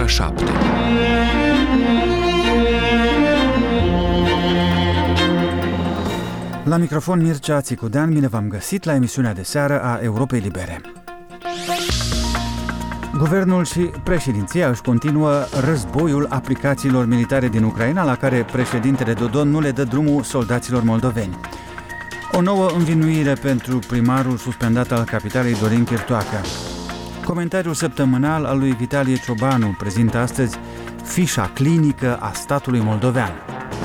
ora 7. La microfon Mircea Țicudean, bine v-am găsit la emisiunea de seară a Europei Libere. Guvernul și președinția își continuă războiul aplicațiilor militare din Ucraina, la care președintele Dodon nu le dă drumul soldaților moldoveni. O nouă învinuire pentru primarul suspendat al capitalei Dorin Chirtoacă. Comentariul săptămânal al lui Vitalie Ciobanu prezintă astăzi fișa clinică a statului moldovean.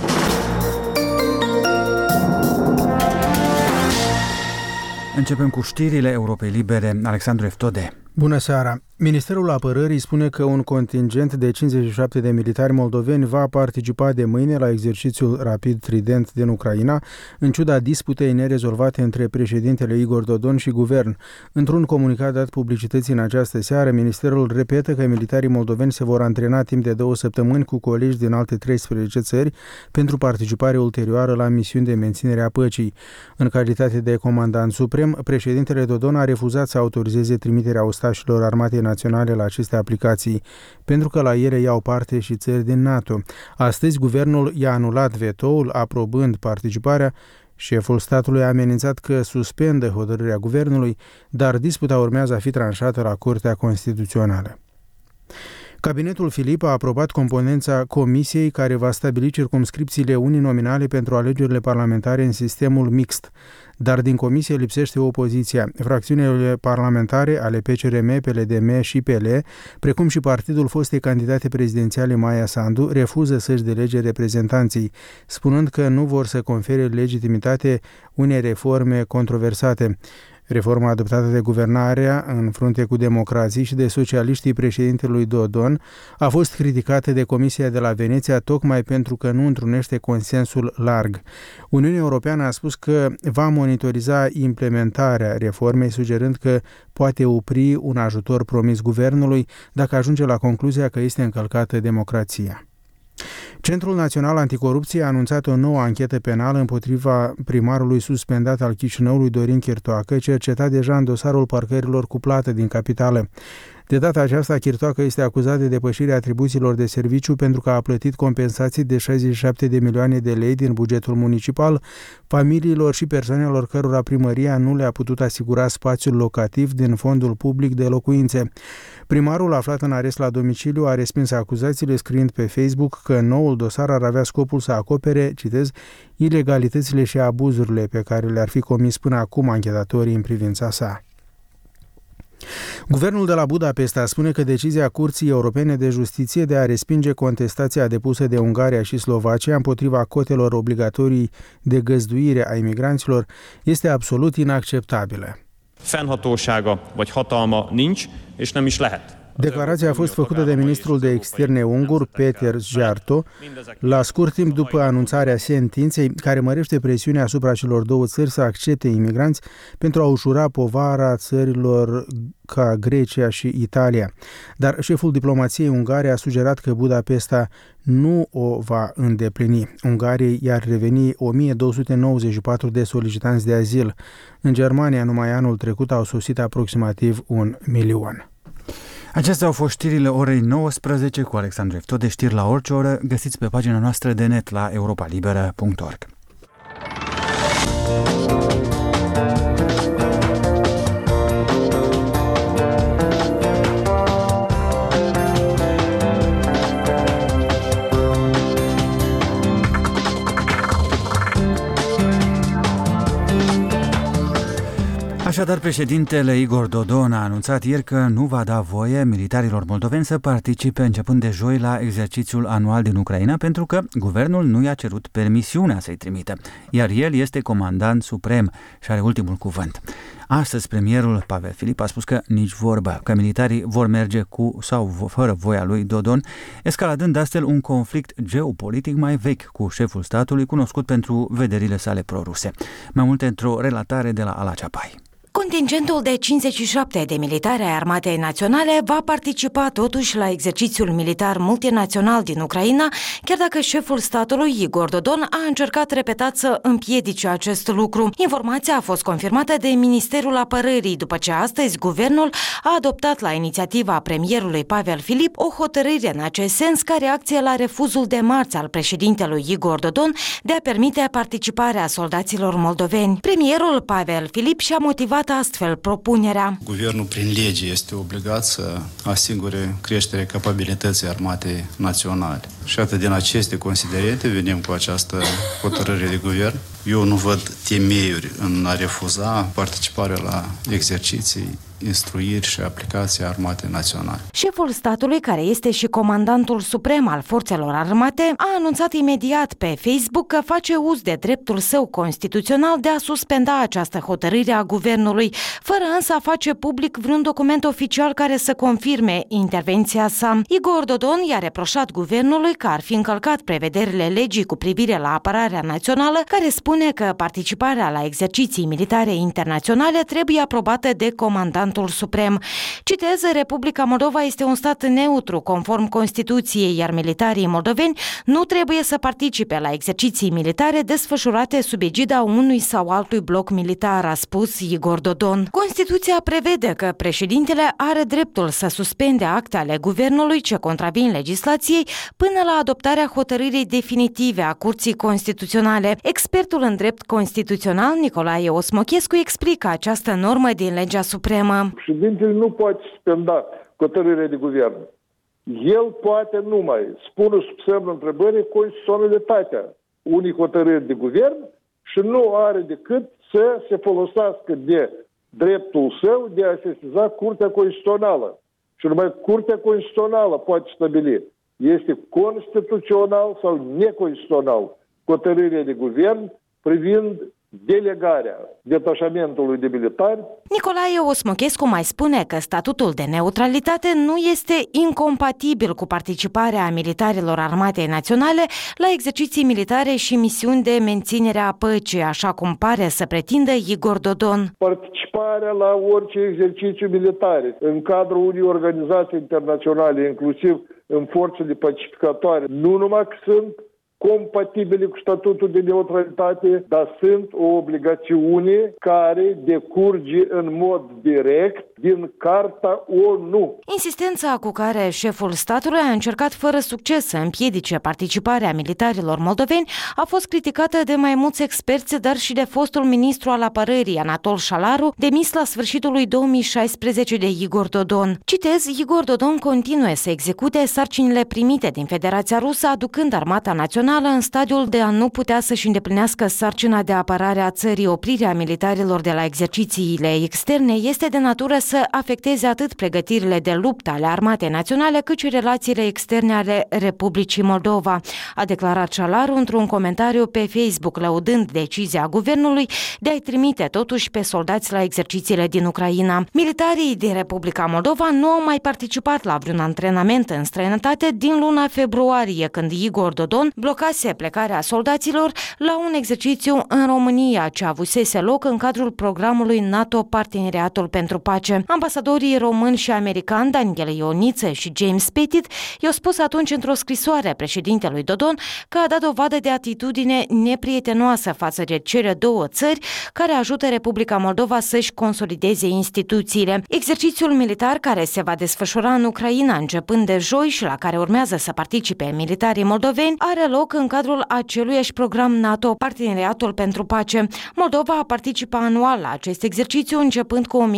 Începem cu știrile Europei Libere. Alexandru Eftode. Bună seara! Ministerul Apărării spune că un contingent de 57 de militari moldoveni va participa de mâine la exercițiul rapid Trident din Ucraina, în ciuda disputei nerezolvate între președintele Igor Dodon și guvern. Într-un comunicat dat publicității în această seară, ministerul repetă că militarii moldoveni se vor antrena timp de 2 săptămâni cu colegi din alte 13 țări pentru participare ulterioară la misiuni de menținere a păcii. În calitate de comandant suprem, președintele Dodon a refuzat să autorizeze trimiterea ostașilor Armatei Naționale la aceste aplicații, pentru că la ele iau parte și țări din NATO. Astăzi, guvernul i-a anulat vetoul, aprobând participarea. Șeful statului a amenințat că suspendă hotărârea guvernului, dar disputa urmează a fi tranșată la Curtea Constituțională. Cabinetul Filip a aprobat componența comisiei care va stabili circumscripțiile uninominale pentru alegerile parlamentare în sistemul mixt, dar din comisie lipsește opoziția. Fracțiunile parlamentare ale PCRM, PLDM și PL, precum și partidul fostei candidate prezidențiale Maia Sandu, refuză să-și delege reprezentanții, spunând că nu vor să confere legitimitate unei reforme controversate. Reforma adoptată de guvernarea în frunte cu democrații și de socialiștii președintelui Dodon a fost criticată de Comisia de la Veneția tocmai pentru că nu întrunește consensul larg. Uniunea Europeană a spus că va monitoriza implementarea reformei, sugerând că poate opri un ajutor promis guvernului dacă ajunge la concluzia că este încălcată democrația. Centrul Național Anticorupție a anunțat o nouă anchetă penală împotriva primarului suspendat al Chișinăului Dorin Chirtoacă, cercetat deja în dosarul parcărilor cu plată din capitală. De data aceasta, Chirtoacă este acuzat de depășirea atribuțiilor de serviciu pentru că a plătit compensații de 67 de milioane de lei din bugetul municipal familiilor și persoanelor cărora primăria nu le-a putut asigura spațiul locativ din fondul public de locuințe. Primarul, aflat în arest la domiciliu, a respins acuzațiile, scriind pe Facebook că noul dosar ar avea scopul să acopere, citez, ilegalitățile și abuzurile pe care le-ar fi comis până acum anchetatorii în privința sa. Guvernul de la Budapesta spune că decizia Curții Europene de Justiție de a respinge contestația depusă de Ungaria și Slovacia împotriva cotelor obligatorii de găzduire a imigranților este absolut inacceptabilă. Fennhatósága vagy hatalma nincs, és nem is lehet. Declarația a fost făcută de ministrul de externe ungur, Péter Szijjártó, la scurt timp după anunțarea sentinței care mărește presiunea asupra celor două țări să accepte imigranți pentru a ușura povara țărilor ca Grecia și Italia. Dar șeful diplomației ungare a sugerat că Budapesta nu o va îndeplini. Ungariei i-ar reveni 1294 de solicitanți de azil. În Germania, numai anul trecut, au sosit aproximativ 1 milion. Acestea au fost știrile orei 19 cu Alexandru Eftode. Știri la orice oră găsiți pe pagina noastră de net la europalibera.org. Așadar, președintele Igor Dodon a anunțat ieri că nu va da voie militarilor moldoveni să participe începând de joi la exercițiul anual din Ucraina, pentru că guvernul nu i-a cerut permisiunea să-i trimită, iar el este comandant suprem și are ultimul cuvânt. Astăzi, premierul Pavel Filip a spus că nici vorbă, că militarii vor merge cu sau fără voia lui Dodon, escaladând astfel un conflict geopolitic mai vechi cu șeful statului, cunoscut pentru vederile sale proruse. Mai multe într-o relatare de la Ala Ceapai. Contingentul de 57 de militari ai Armatei Naționale va participa totuși la exercițiul militar multinațional din Ucraina, chiar dacă șeful statului, Igor Dodon, a încercat repetat să împiedice acest lucru. Informația a fost confirmată de Ministerul Apărării, după ce astăzi guvernul a adoptat la inițiativa premierului Pavel Filip o hotărâre în acest sens ca reacție la refuzul de marți al președintelui Igor Dodon de a permite participarea soldaților moldoveni. Premierul Pavel Filip și-a motivat astfel propunerea. Guvernul prin lege este obligat să asigure creșterea capabilității Armatei Naționale. Și atât din aceste considerente venim cu această hotărâre de guvern. Eu nu văd temeiuri în a refuza participarea la exerciții, instruiri și aplicații Armatei Naționale. Șeful statului, care este și comandantul suprem al forțelor armate, a anunțat imediat pe Facebook că face uz de dreptul său constituțional de a suspenda această hotărâre a guvernului, fără însă a face public vreun document oficial care să confirme intervenția sa. Igor Dodon i-a reproșat guvernului că ar fi încălcat prevederile legii cu privire la apărarea națională, care spune că participarea la exerciții militare internaționale trebuie aprobată de comandantul suprem. Citez, Republica Moldova este un stat neutru conform Constituției, iar militarii moldoveni nu trebuie să participe la exerciții militare desfășurate sub egida unui sau altui bloc militar, a spus Igor Dodon. Constituția prevede că președintele are dreptul să suspende acte ale guvernului ce contravin legislației până la adoptarea hotărârii definitive a Curții Constituționale. Expertul în drept constituțional, Nicolae Osmochescu, explică această normă din legea supremă. Președintele nu poate suspenda hotărârea de guvern. El poate numai spune sub semnul întrebării constituționalitatea unei hotărâri de guvern și nu are decât să se folosească de dreptul său de a sesiza Curtea Constituțională. Și numai Curtea Constituțională poate stabili este constituțional sau neconstituțional hotărârea de guvern privind delegarea detașamentului de militari. Nicolae Osmochescu mai spune că statutul de neutralitate nu este incompatibil cu participarea militarilor Armatei Naționale la exerciții militare și misiuni de menținere a păcii, așa cum pare să pretindă Igor Dodon. Participarea la orice exercițiu militare în cadrul unei organizații internaționale, inclusiv în forțele pacificatoare, nu numai că sunt compatibile cu statutul de neutralitate, dar sunt o obligațiune care decurge în mod direct din Carta ONU. Insistența cu care șeful statului a încercat fără succes să împiedice participarea militarilor moldoveni a fost criticată de mai mulți experți, dar și de fostul ministru al apărării, Anatol Șalaru, demis la sfârșitul lui 2016 de Igor Dodon. Citez, Igor Dodon continuă să execute sarcinile primite din Federația Rusă, aducând Armata Națională în stadiul de a nu putea să-și îndeplinească sarcina de apărare a țării. Oprirea militarilor de la exercițiile externe este de natură să afecteze atât pregătirile de luptă ale Armatei Naționale, cât și relațiile externe ale Republicii Moldova, a declarat Șalaru într-un comentariu pe Facebook, lăudând decizia guvernului de a-i trimite totuși pe soldați la exercițiile din Ucraina. Militarii din Republica Moldova nu au mai participat la vreun antrenament în străinătate din luna februarie, când Igor Dodon blocase plecarea soldaților la un exercițiu în România, ce avusese loc în cadrul programului NATO Parteneriatul pentru Pace. Ambasadorii români și americani Daniel Ioniță și James Pettit i-au spus atunci într-o scrisoare președintelui Dodon că a dat dovadă de atitudine neprietenoasă față de cele două țări care ajută Republica Moldova să-și consolideze instituțiile. Exercițiul militar care se va desfășura în Ucraina începând de joi și la care urmează să participe militarii moldoveni are loc în cadrul aceluiași program NATO, Parteneriatul pentru Pace. Moldova participă anual la acest exercițiu începând cu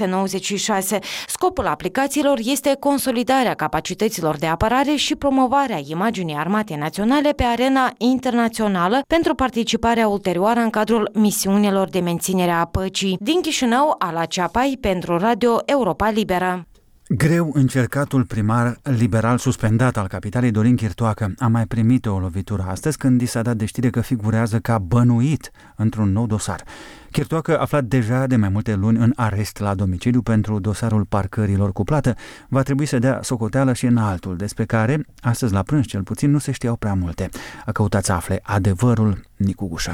1996. Scopul aplicațiilor este consolidarea capacităților de apărare și promovarea imaginii Armatei Naționale pe arena internațională pentru participarea ulterioară în cadrul misiunilor de menținere a păcii. Din Chișinău, Ala Ceapai pentru Radio Europa Liberă. Greu încercatul primar liberal suspendat al capitalei, Dorin Chirtoacă, a mai primit o lovitură astăzi când i s-a dat de știre că figurează ca bănuit într-un nou dosar. Chirtoacă, aflat deja de mai multe luni în arest la domiciliu pentru dosarul parcărilor cu plată, va trebui să dea socoteală și în altul, despre care, astăzi la prânz cel puțin, nu se știau prea multe. A căutat să afle adevărul Nicu Gușan.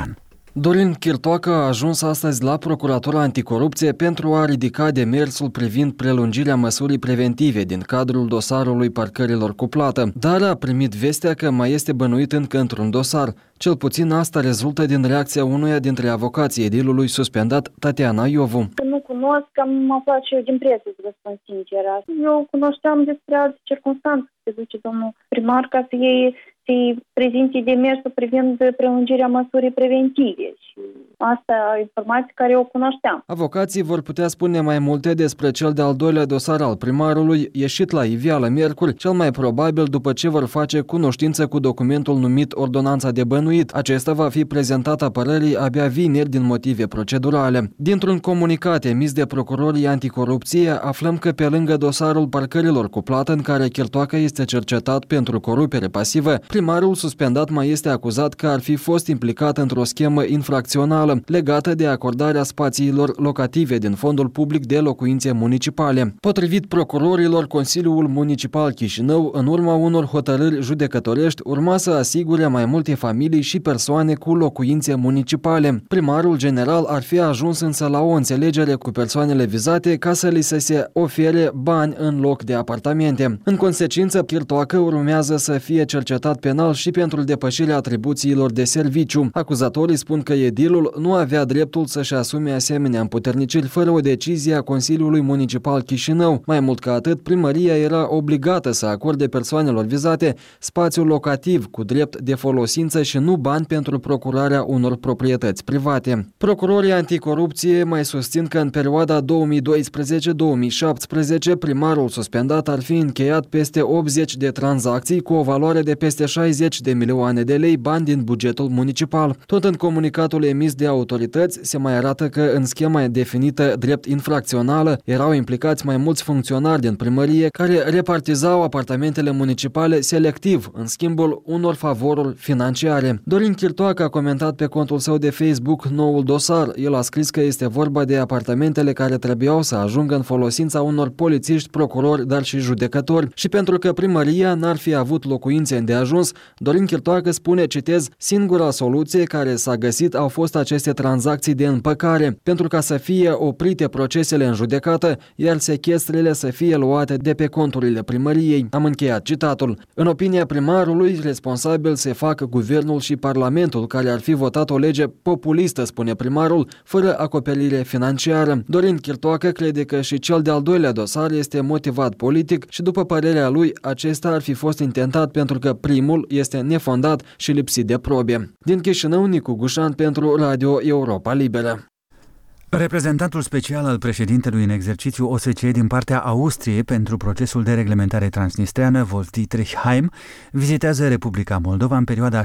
Dorin Chirtoacă a ajuns astăzi la Procuratura Anticorupție pentru a ridica demersul privind prelungirea măsurii preventive din cadrul dosarului parcărilor cu plată, dar a primit vestea că mai este bănuit încă într-un dosar. Cel puțin asta rezultă din reacția unuia dintre avocații edilului suspendat, Tatiana Iovu. Nu cunosc, am aflat și eu din presă, să vă spun sincer. Eu cunoșteam despre alte circunstanțe, se duce domnul primar, ca să să-i prezinte demersul privind prelungirea măsurii preventive. Și asta e informație care eu cunoșteam. Avocații vor putea spune mai multe despre cel de-al doilea dosar al primarului, ieșit la iveală miercuri, cel mai probabil după ce vor face cunoștință cu documentul numit Ordonanța de bănuit. Acesta va fi prezentat apărării abia vineri din motive procedurale. Dintr-un comunicat emis de procurorii anticorupție, aflăm că pe lângă dosarul parcărilor cu plată în care Chirtoacă este cercetat pentru corupere pasivă, primarul suspendat mai este acuzat că ar fi fost implicat într-o schemă infracțională legată de acordarea spațiilor locative din fondul public de locuințe municipale. Potrivit procurorilor, Consiliul Municipal Chișinău, în urma unor hotărâri judecătorești, urma să asigure mai multe familii și persoane cu locuințe municipale. Primarul general ar fi ajuns însă la o înțelegere cu persoanele vizate ca să li se ofere bani în loc de apartamente. În consecință, Chirtoacă urmează să fie cercetat penal și pentru depășirea atribuțiilor de serviciu. Acuzatorii spun că edilul nu avea dreptul să-și asume asemenea împuterniciri fără o decizie a Consiliului Municipal Chișinău. Mai mult ca atât, primăria era obligată să acorde persoanelor vizate spațiu locativ cu drept de folosință și nu bani pentru procurarea unor proprietăți private. Procurorii anticorupție mai susțin că în perioada 2012-2017 primarul suspendat ar fi încheiat peste 80 de tranzacții cu o valoare de peste 60 de milioane de lei bani din bugetul municipal. Tot în comunicatul emis de autorități se mai arată că în schema definită drept infracțională erau implicați mai mulți funcționari din primărie care repartizau apartamentele municipale selectiv în schimbul unor favoruri financiare. Dorin Chirtoacă a comentat pe contul său de Facebook noul dosar. El a scris că este vorba de apartamentele care trebuiau să ajungă în folosința unor polițiști, procurori, dar și judecători. Și pentru că primăria n-ar fi avut locuințe îndeajuns, Dorin Chirtoacă spune, citez, singura soluție care s-a găsit au fost aceste tranzacții de împăcare, pentru ca să fie oprite procesele în judecată, iar sechestrele să fie luate de pe conturile primăriei. Am încheiat citatul. În opinia primarului, responsabil se fac guvernul și parlamentul, care ar fi votat o lege populistă, spune primarul, fără acoperire financiară. Dorin Chirtoacă crede că și cel de-al doilea dosar este motivat politic și, după părerea lui, acesta ar fi fost intentat pentru că primul este nefondat și lipsit de probe. Din Chișinău, Nicu Gușan pentru Radio Europa Liberă. Reprezentantul special al președintelui în exercițiu OSCE din partea Austriei pentru procesul de reglementare transnistreană, Wolf-Dietrich Heim, vizitează Republica Moldova în perioada 6-8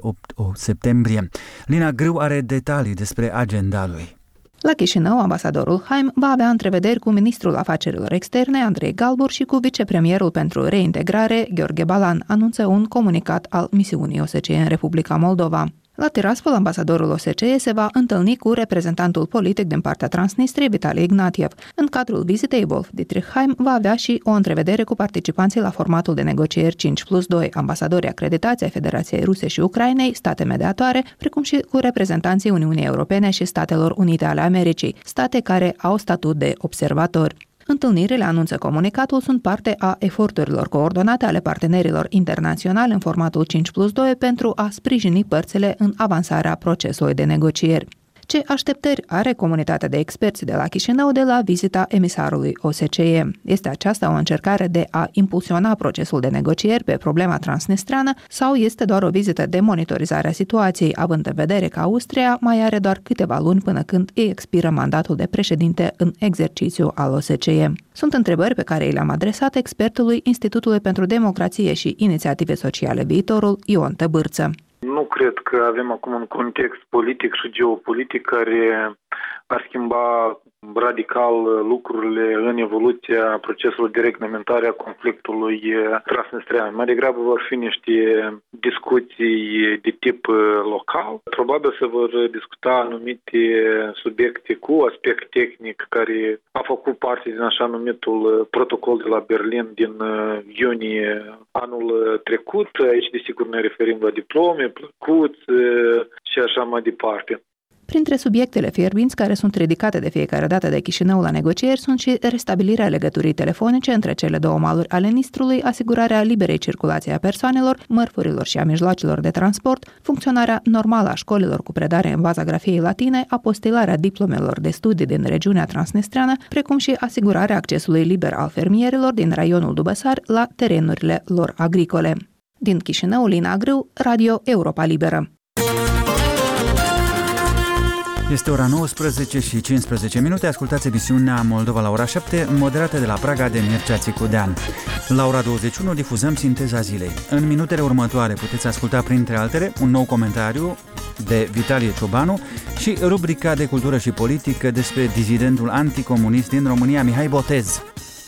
septembrie. Lina Grâu are detalii despre agenda lui. La Chișinău, ambasadorul Heim va avea întrevederi cu ministrul afacerilor externe, Andrei Galbur, și cu vicepremierul pentru reintegrare, Gheorghe Balan, anunță un comunicat al misiunii OSCE în Republica Moldova. La Tiraspol, ambasadorul OSCE se va întâlni cu reprezentantul politic din partea Transnistriei, Vitali Ignatiev. În cadrul vizitei, Wolf-Dietrich Heim va avea și o întrevedere cu participanții la formatul de negocieri 5+2, ambasadorii acreditați ai Federației Ruse și Ucrainei, state mediatoare, precum și cu reprezentanții Uniunii Europene și Statelor Unite ale Americii, state care au statut de observatori. Întâlnirile, anunță comunicatul, sunt parte a eforturilor coordonate ale partenerilor internaționali în formatul 5+2 pentru a sprijini părțile în avansarea procesului de negocieri. Ce așteptări are comunitatea de experți de la Chișinău de la vizita emisarului OSCE? Este aceasta o încercare de a impulsiona procesul de negocieri pe problema transnistreană sau este doar o vizită de monitorizare a situației, având în vedere că Austria mai are doar câteva luni până când îi expiră mandatul de președinte în exercițiu al OSCE? Sunt întrebări pe care le-am adresat expertului Institutului pentru Democrație și Inițiative Sociale Viitorul, Ion Tăbârță. Nu cred că avem acum un context politic și geopolitic care ar schimba radical lucrurile în evoluția procesului de reglementare a conflictului transnistrean. Mai degrabă vor fi niște discuții de tip local. Probabil se vor discuta anumite subiecte cu aspect tehnic care a făcut parte din așa numitul protocol de la Berlin din iunie anul trecut. Aici, desigur, ne referim la diplome, plăcuți și așa mai departe. Printre subiectele fierbinți care sunt ridicate de fiecare dată de Chișinău la negocieri sunt și restabilirea legăturii telefonice între cele două maluri ale Nistrului, asigurarea liberei circulației a persoanelor, mărfurilor și a mijloacelor de transport, funcționarea normală a școlilor cu predare în baza grafiei latine, apostilarea diplomelor de studii din regiunea transnistreană, precum și asigurarea accesului liber al fermierilor din raionul Dubăsar la terenurile lor agricole. Din Chișinău, Lina Grâu, Radio Europa Liberă. Este ora 19 și 15 minute. Ascultați emisiunea Moldova la ora 7, moderată de la Praga de Mircea Țicudean. La ora 21 difuzăm Sinteza zilei. În minutele următoare puteți asculta, printre altele, un nou comentariu de Vitalie Ciobanu și rubrica de cultură și politică despre dizidentul anticomunist din România, Mihai Botez.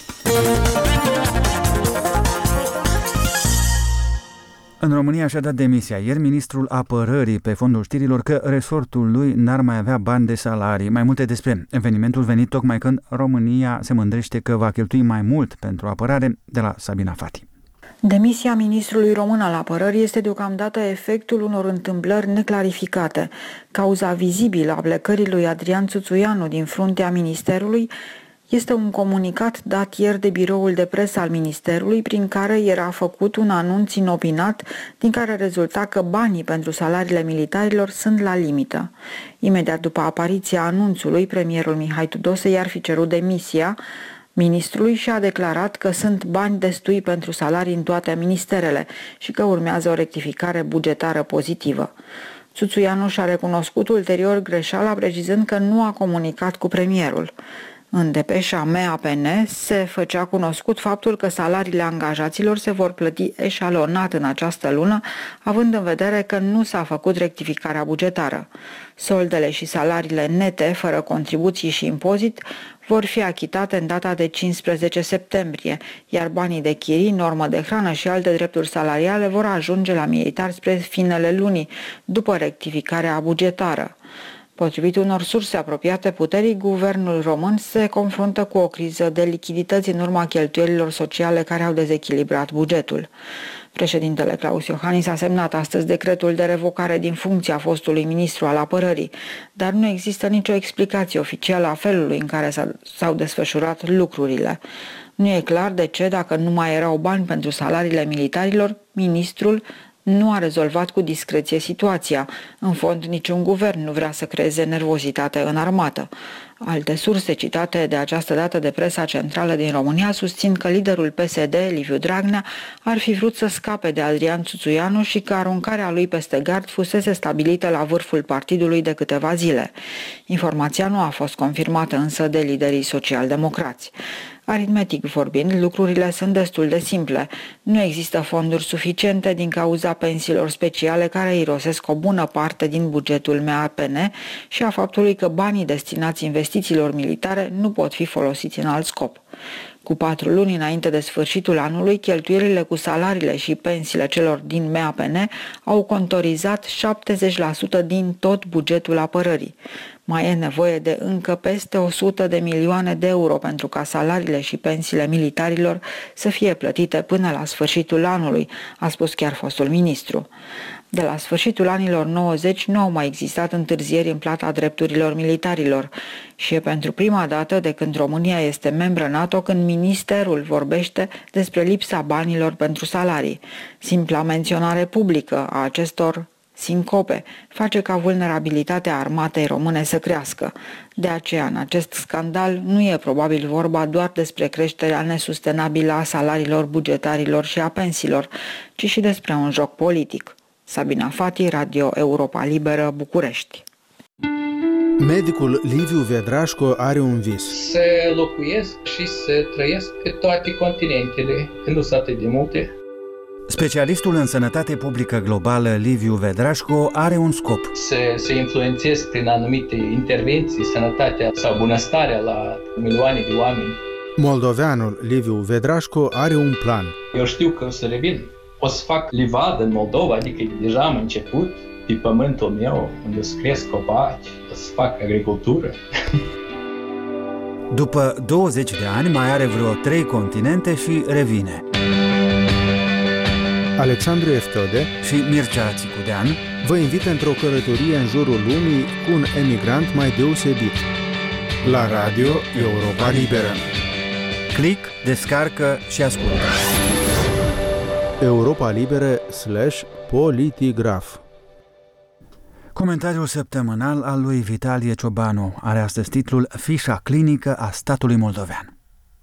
În România și-a dat demisia ieri ministrul apărării pe fondul știrilor că resortul lui n-ar mai avea bani de salarii. Mai multe despre evenimentul venit tocmai când România se mândrește că va cheltui mai mult pentru apărare, de la Sabina Fati. Demisia ministrului român al apărării este deocamdată efectul unor întâmplări neclarificate. Cauza vizibilă a plecării lui Adrian Țuțuianu din fruntea ministerului este un comunicat dat ieri de biroul de presă al Ministerului, prin care era făcut un anunț inopinat, din care rezulta că banii pentru salariile militarilor sunt la limită. Imediat după apariția anunțului, premierul Mihai Tudose i-ar fi cerut demisia ministrului și a declarat că sunt bani destui pentru salarii în toate ministerele și că urmează o rectificare bugetară pozitivă. Țuțuianu și-a recunoscut ulterior greșeala, precizând că nu a comunicat cu premierul. În depeșa MEAPN se făcea cunoscut faptul că salariile angajaților se vor plăti eșalonat în această lună, având în vedere că nu s-a făcut rectificarea bugetară. Soldele și salariile nete, fără contribuții și impozit, vor fi achitate în data de 15 septembrie, iar banii de chirii, normă de hrană și alte drepturi salariale vor ajunge la militari spre finele lunii, după rectificarea bugetară. Potrivit unor surse apropiate puterii, guvernul român se confruntă cu o criză de lichidități în urma cheltuielilor sociale care au dezechilibrat bugetul. Președintele Claus Iohannis a semnat astăzi decretul de revocare din funcția fostului ministru al apărării, dar nu există nicio explicație oficială a felului în care s-au desfășurat lucrurile. Nu e clar de ce, dacă nu mai erau bani pentru salariile militarilor, ministrul nu a rezolvat cu discreție situația. În fond, niciun guvern nu vrea să creeze nervozitate în armată. Alte surse citate de această dată de presa centrală din România susțin că liderul PSD, Liviu Dragnea, ar fi vrut să scape de Adrian Țuțuianu și că aruncarea lui peste gard fusese stabilită la vârful partidului de câteva zile. Informația nu a fost confirmată însă de liderii social-democrați. Aritmetic vorbind, lucrurile sunt destul de simple. Nu există fonduri suficiente din cauza pensiilor speciale care irosesc o bună parte din bugetul MEAPN și a faptului că banii destinați investițiilor militare nu pot fi folosiți în alt scop. Cu 4 luni înainte de sfârșitul anului, cheltuielile cu salariile și pensiile celor din MEAPN au contorizat 70% din tot bugetul apărării. Mai e nevoie de încă peste 100 de milioane de euro pentru ca salariile și pensiile militarilor să fie plătite până la sfârșitul anului, a spus chiar fostul ministru. De la sfârșitul anilor 90 nu au mai existat întârzieri în plata drepturilor militarilor și e pentru prima dată de când România este membră NATO când ministerul vorbește despre lipsa banilor pentru salarii. Simpla menționare publică a acestor sincope face ca vulnerabilitatea armatei române să crească. De aceea, în acest scandal, nu e probabil vorba doar despre creșterea nesustenabilă a salariilor bugetarilor și a pensiilor, ci și despre un joc politic. Sabina Fati, Radio Europa Liberă, București. Medicul Liviu Vedrașco are un vis. Să locuiesc și să trăiesc pe toate continentele, când nu sunt atât de multe. Specialistul în sănătate publică globală Liviu Vedrașco are un scop. Să influențez prin anumite intervenții sănătatea sau bunăstarea la milioane de oameni. Moldoveanul Liviu Vedrașco are un plan. Eu știu că o să revin. O să fac livadă în Moldova, adică deja am început pe pământul meu, unde o să cresc copaci, o să fac agricultură. După 20 de ani mai are vreo 3 continente și revine. Alexandru Eftode și Mircea Țicudean vă invită într-o călătorie în jurul lumii cu un emigrant mai deosebit. La Radio Europa Liberă. Click, descarcă și ascultă. Europa Liberă/Politigraf. Comentariul săptămânal al lui Vitalie Ciobanu are astăzi titlul Fișa clinică a statului moldovean.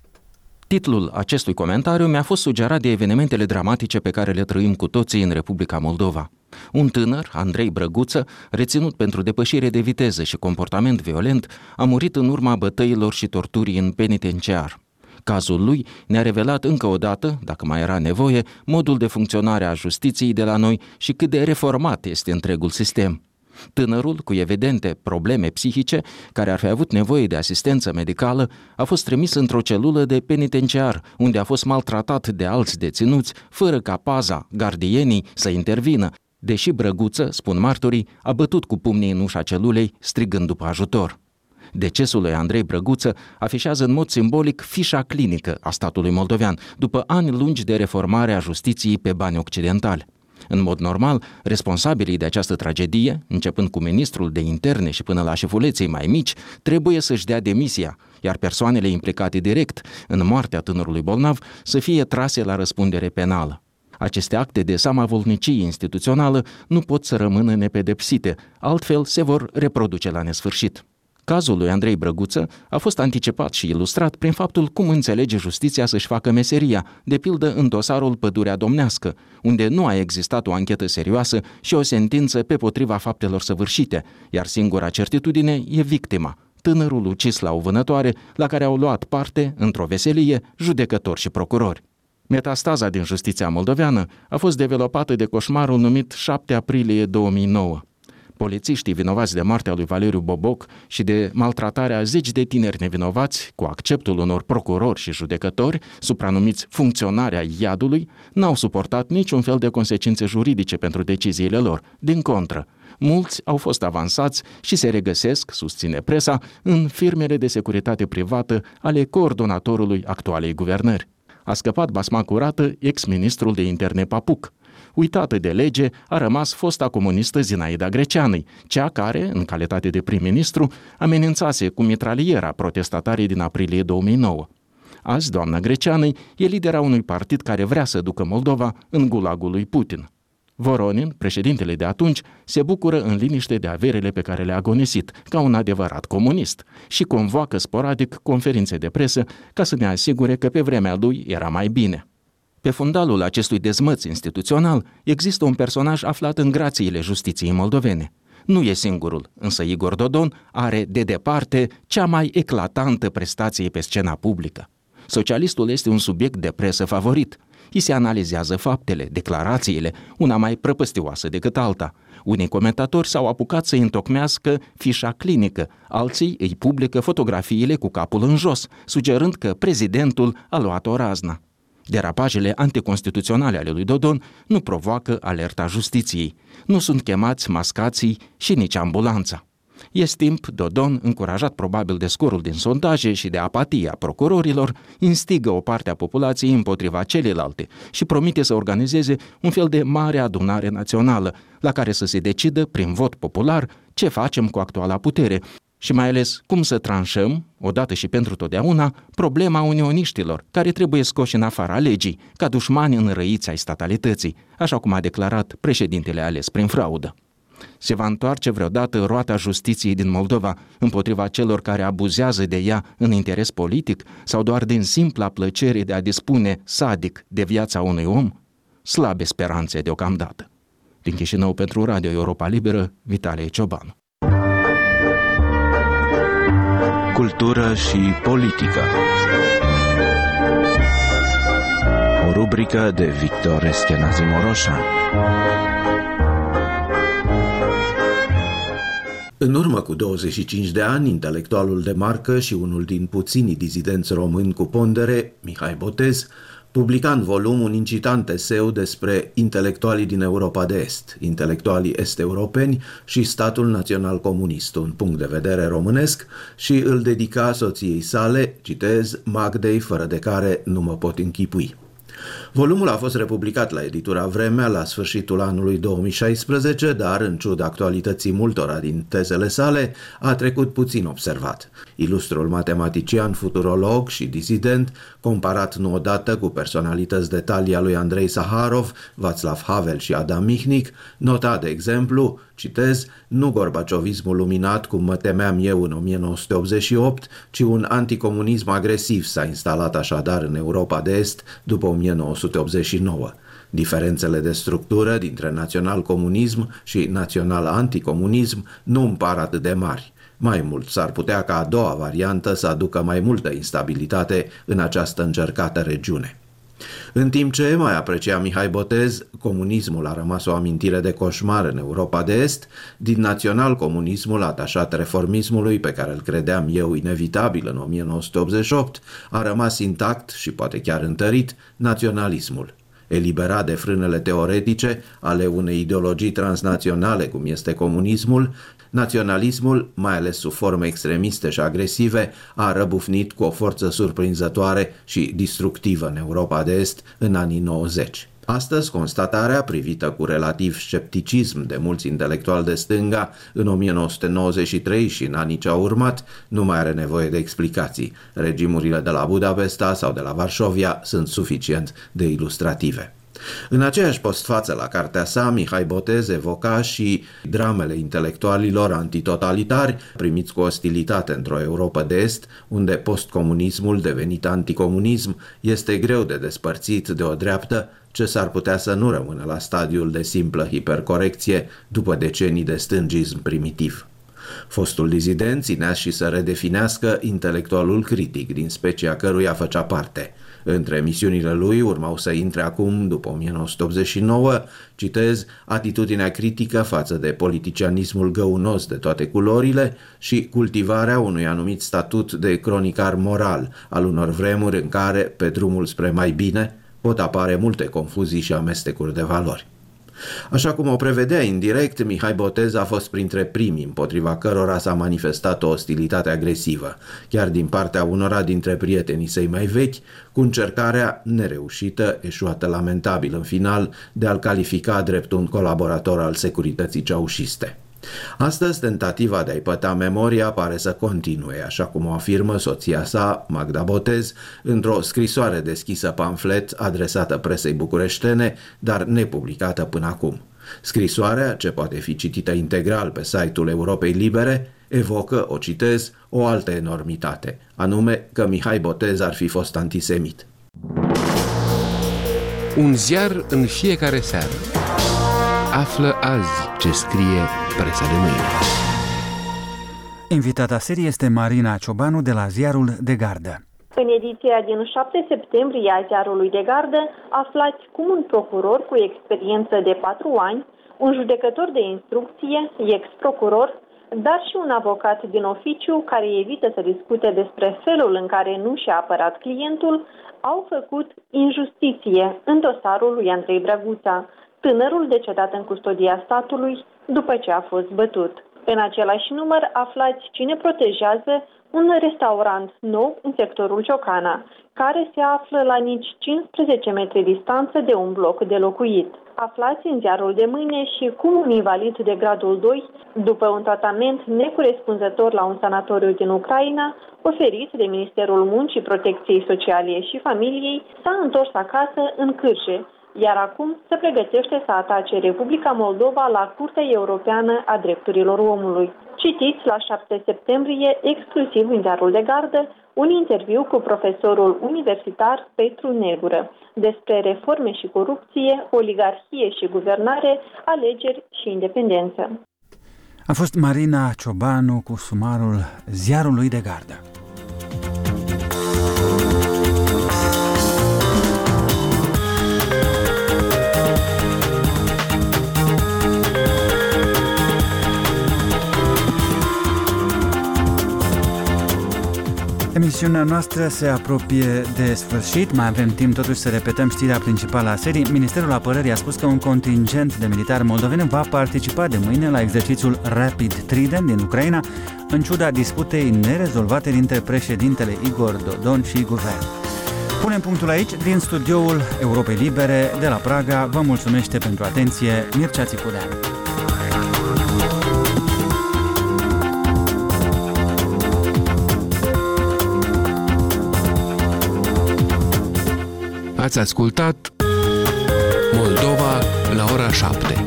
Titlul acestui comentariu mi-a fost sugerat de evenimentele dramatice pe care le trăim cu toții în Republica Moldova. Un tânăr, Andrei Brăguță, reținut pentru depășire de viteză și comportament violent, a murit în urma bătăilor și torturii în penitenciar. Cazul lui ne-a revelat încă o dată, dacă mai era nevoie, modul de funcționare a justiției de la noi și cât de reformat este întregul sistem. Tânărul, cu evidente probleme psihice, care ar fi avut nevoie de asistență medicală, a fost trimis într-o celulă de penitenciar, unde a fost maltratat de alți deținuți, fără ca paza, gardienii, să intervină, deși Brăguță, spun martorii, a bătut cu pumnii în ușa celulei, strigând după ajutor. Decesul lui Andrei Brăguță afișează în mod simbolic fișa clinică a statului moldovean, după ani lungi de reformare a justiției pe bani occidentali. În mod normal, responsabilii de această tragedie, începând cu ministrul de interne și până la șefuleței mai mici, trebuie să-și dea demisia, iar persoanele implicate direct în moartea tânărului bolnav să fie trase la răspundere penală. Aceste acte de samavolnicie instituțională nu pot să rămână nepedepsite, altfel se vor reproduce la nesfârșit. Cazul lui Andrei Brăguță a fost anticipat și ilustrat prin faptul cum înțelege justiția să-și facă meseria, de pildă în dosarul Pădurea Domnească, unde nu a existat o anchetă serioasă și o sentință pe potriva faptelor săvârșite, iar singura certitudine e victima, tânărul ucis la o vânătoare, la care au luat parte, într-o veselie, judecători și procurori. Metastaza din justiția moldoveană a fost developată de coșmarul numit 7 aprilie 2009. Polițiștii vinovați de moartea lui Valeriu Boboc și de maltratarea zeci de tineri nevinovați, cu acceptul unor procurori și judecători, supranumiți funcționarea iadului, n-au suportat niciun fel de consecințe juridice pentru deciziile lor. Din contră, mulți au fost avansați și se regăsesc, susține presa, în firmele de securitate privată ale coordonatorului actualei guvernări. A scăpat basma curată ex-ministrul de interne Papuc. Uitată de lege, a rămas fosta comunistă Zinaida Greceanăi, cea care, în calitate de prim-ministru, amenințase cu mitraliera protestatarii din aprilie 2009. Azi, doamna Greceanăi e lidera unui partid care vrea să ducă Moldova în gulagul lui Putin. Voronin, președintele de atunci, se bucură în liniște de averele pe care le-a agonisit, ca un adevărat comunist, și convoacă sporadic conferințe de presă ca să ne asigure că pe vremea lui era mai bine. Pe fundalul acestui dezmăț instituțional există un personaj aflat în grațiile justiției moldovene. Nu e singurul, însă Igor Dodon are, de departe, cea mai eclatantă prestație pe scena publică. Socialistul este un subiect de presă favorit. Îi se analizează faptele, declarațiile, una mai prăpăstioasă decât alta. Unii comentatori s-au apucat să întocmească fișa clinică, alții îi publică fotografiile cu capul în jos, sugerând că prezidentul a luat o razna. Derapajele anticonstituționale ale lui Dodon nu provoacă alerta justiției. Nu sunt chemați mascații și nici ambulanța. Ies timp, Dodon, încurajat probabil de scorul din sondaje și de apatia procurorilor, instigă o parte a populației împotriva celelalte și promite să organizeze un fel de mare adunare națională, la care să se decidă, prin vot popular, ce facem cu actuala putere și mai ales cum să tranșăm, odată și pentru totdeauna, problema unioniștilor, care trebuie scoși în afara legii, ca dușmani înrăiți ai statalității, așa cum a declarat președintele ales prin fraudă. Se va întoarce vreodată roata justiției din Moldova împotriva celor care abuzează de ea în interes politic sau doar din simpla plăcere de a dispune sadic de viața unui om? Slabe speranțe deocamdată. Din Chișinău pentru Radio Europa Liberă, Vitalie Ciobanu. Cultură și politică. O rubrică de Victor Eschenazi Moroșan. În urmă cu 25 de ani, intelectualul de marcă și unul din puținii dizidenți români cu pondere, Mihai Botez, publica în volum un incitant eseu despre intelectualii din Europa de Est, intelectualii est-europeni și statul național comunist, un punct de vedere românesc, și îl dedica soției sale, citez, Magdei, fără de care nu mă pot închipui. Volumul a fost republicat la editura Vremea la sfârșitul anului 2016, dar, în ciuda actualității multora din tezele sale, a trecut puțin observat. Ilustrul matematician, futurolog și dizident, comparat nu odată cu personalități de talia lui Andrei Saharov, Václav Havel și Adam Michnik, nota, de exemplu, citez, nu gorbaciovismul luminat cum mă temeam eu în 1988, ci un anticomunism agresiv s-a instalat așadar în Europa de Est după 1989. Diferențele de structură dintre național-comunism și național-anticomunism nu îmi par atât de mari. Mai mult, s-ar putea ca a doua variantă să aducă mai multă instabilitate în această încercată regiune. În timp ce, mai aprecia Mihai Botez, comunismul a rămas o amintire de coșmar în Europa de Est, din național-comunismul atașat reformismului, pe care îl credeam eu inevitabil în 1988, a rămas intact și poate chiar întărit naționalismul. Eliberat de frânele teoretice ale unei ideologii transnaționale cum este comunismul, naționalismul, mai ales sub forme extremiste și agresive, a răbufnit cu o forță surprinzătoare și distructivă în Europa de Est în anii 90. Astăzi, constatarea, privită cu relativ scepticism de mulți intelectuali de stânga în 1993 și în anii ce au urmat, nu mai are nevoie de explicații. Regimurile de la Budapesta sau de la Varșovia sunt suficient de ilustrative. În aceeași postfață la cartea sa, Mihai Botez evoca și dramele intelectualilor antitotalitari primiți cu ostilitate într-o Europă de Est, unde postcomunismul devenit anticomunism este greu de despărțit de o dreaptă ce s-ar putea să nu rămână la stadiul de simplă hipercorecție după decenii de stângism primitiv. Fostul dizident ținea și să redefinească intelectualul critic, din specia căruia făcea parte. Între misiunile lui urmau să intre acum, după 1989, citez, atitudinea critică față de politicianismul găunos de toate culorile și cultivarea unui anumit statut de cronicar moral al unor vremuri în care, pe drumul spre mai bine, pot apare multe confuzii și amestecuri de valori. Așa cum o prevedea indirect, Mihai Botez a fost printre primii împotriva cărora s-a manifestat o ostilitate agresivă, chiar din partea unora dintre prietenii săi mai vechi, cu încercarea nereușită, eșuată lamentabil în final, de a-l califica drept un colaborator al securității ceaușiste. Astăzi, tentativa de a-i păta memoria pare să continue, așa cum o afirmă soția sa, Magda Botez, într-o scrisoare deschisă pamflet adresată presei bucureștene, dar nepublicată până acum. Scrisoarea, ce poate fi citită integral pe site-ul Europei Libere, evocă, o citez, o altă enormitate, anume că Mihai Botez ar fi fost antisemit. Un ziar în fiecare seară. Află azi ce scrie presa de mâine. Invitata serii este Marina Ciobanu de la Ziarul de Gardă. În ediția din 7 septembrie a Ziarului de Gardă aflați cum un procuror cu experiență de 4 ani, un judecător de instrucție, ex-procuror, dar și un avocat din oficiu care evită să discute despre felul în care nu și-a apărat clientul, au făcut injustiție în dosarul lui Andrei Brăguța, tânărul decedat în custodia statului după ce a fost bătut. În același număr aflați cine protejează un restaurant nou în sectorul Ciocana, care se află la nici 15 metri distanță de un bloc de locuit. Aflați în Ziarul de mâine și cum un invalid de gradul 2, după un tratament necorespunzător la un sanatoriu din Ucraina, oferit de Ministerul Muncii, Protecției Sociale și Familiei, s-a întors acasă în Cârje, iar acum se pregătește să atace Republica Moldova la Curtea Europeană a Drepturilor Omului. Citiți la 7 septembrie, exclusiv în Ziarul de Gardă, un interviu cu profesorul universitar Petru Negură despre reforme și corupție, oligarhie și guvernare, alegeri și independență. A fost Marina Ciobanu cu sumarul Ziarului de Gardă. Emisiunea noastră se apropie de sfârșit, mai avem timp totuși să repetăm știrea principală a serii. Ministerul Apărării a spus că un contingent de militari moldoveni va participa de mâine la exercițiul Rapid Trident din Ucraina, în ciuda disputei nerezolvate dintre președintele Igor Dodon și guvern. Punem punctul aici, din studioul Europei Libere de la Praga. Vă mulțumește pentru atenție Mircea Țicudean. Ați ascultat Moldova la ora 7.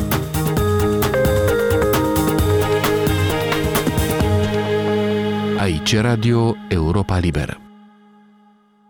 Aici Radio Europa Liberă.